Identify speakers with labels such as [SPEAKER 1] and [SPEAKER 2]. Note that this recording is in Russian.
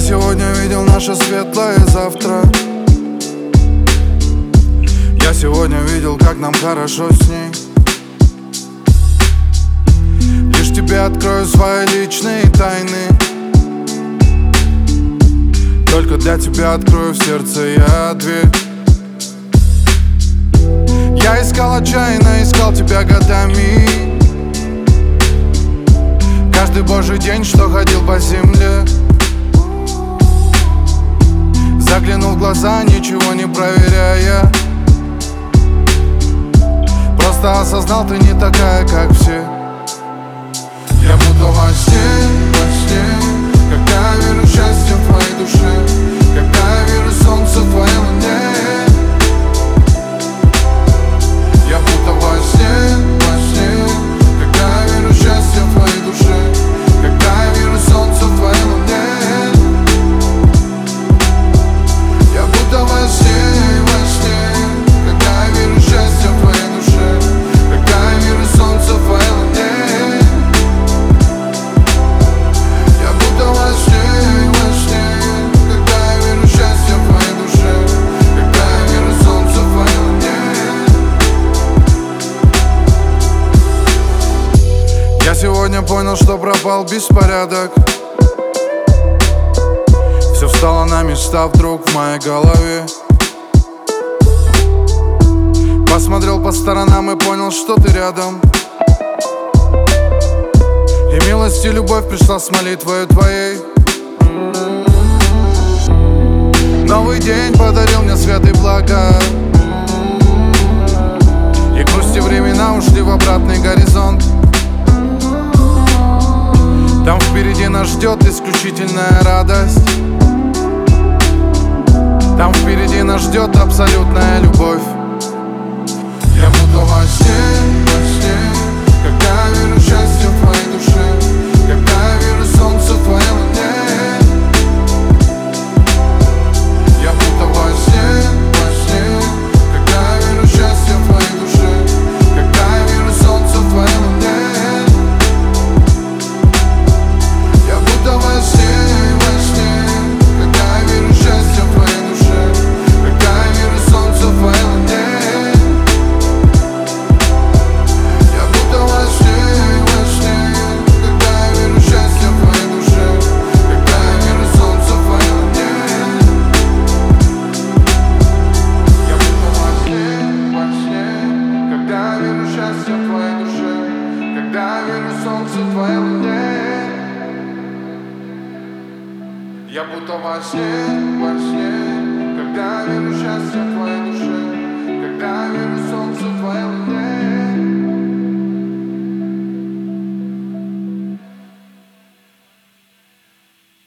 [SPEAKER 1] сегодня видел наше светлое завтра. Я сегодня видел, как нам хорошо с ней. Лишь тебе открою свои личные тайны. Только для тебя открою в сердце я дверь. Я искал отчаянно, искал тебя годами. Каждый божий день, что ходил по земле. Заглянул в глаза, ничего не проверяя. Просто осознал, ты не такая, как все. Я будто во сне, когда я вижу счастье в твоей душе, когда я вижу солнце в твоей луне. Я будто во сне, когда я вижу счастье в твоей душе, когда я вижу солнце в твоей луне. Я будто во сне, когда я вижу счастье в твоей душе, когда я вижу солнце в твоей луне. Я будто во сне, когда я вижу счастье в твоей душе, когда я вижу солнце в твоей луне. Я сегодня понял, что пропал беспорядок. Все встало на места вдруг в моей голове. Посмотрел по сторонам и понял, что ты рядом. И милость и любовь пришла с молитвой твоей. Новый день подарил мне свет и блага. И грусти времена ушли в обратный горизонт. Там впереди нас ждет исключительная радость. Там впереди нас ждет абсолютная любовь. Я будто во сне, когда я вижу счастье в твоей душе, когда я вижу солнце в твоей луне. Я будто во сне, когда я вижу счастье в твоей душе, когда я вижу солнце в твоей луне. Я будто во сне, когда я вижу счастье в твоей душе, когда я вижу солнце в твоей луне. Я будто во сне, когда я вижу счастье в твоей душе, когда я вижу солнце в твоей луне. Я будто во сне, когда я вижу счастье в твоей душе, когда я вижу солнце в твоей луне. Я будто во сне, когда я вижу счастье в твоей душе.